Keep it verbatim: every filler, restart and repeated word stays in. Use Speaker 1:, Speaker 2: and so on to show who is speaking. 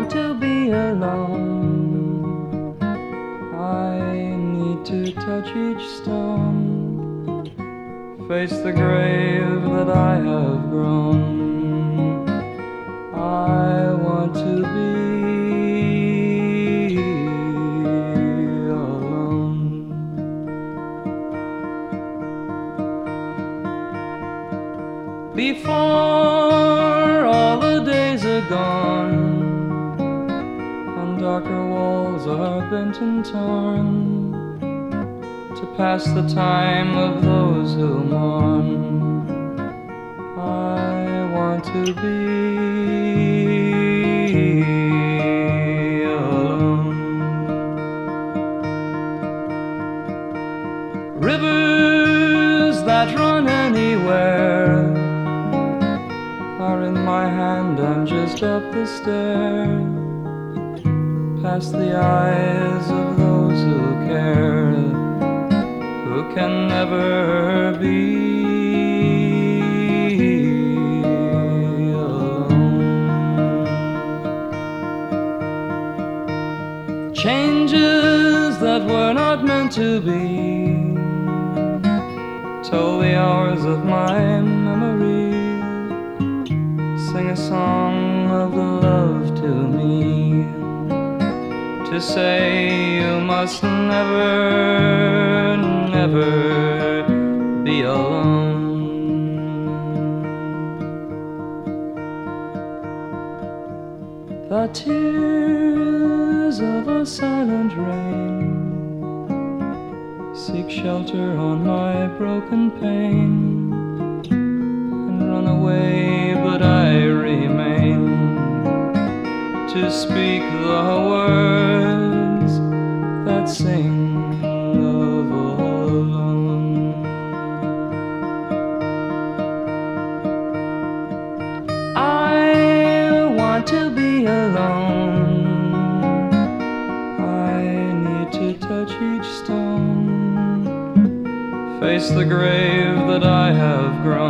Speaker 1: want to be alone. I need to touch each stone, face the grave that I have grown. I want to be alone. Before all the days are gone and darker walls are bent and torn, to pass the time of those who mourn, I want to be alone. Rivers that run anywhere are in my hand, I'm just up the stair, past the eyes of those who care, who can never be alone. Changes that were not meant to be toll the hours of my memory, sing a song of love to me, to say you must never, never be alone. The tears of a silent rain seek shelter on my broken pane and run away, but I remain to speak the words that sing of alone. I want to be alone. I need to touch each stone, face the grave that I have grown.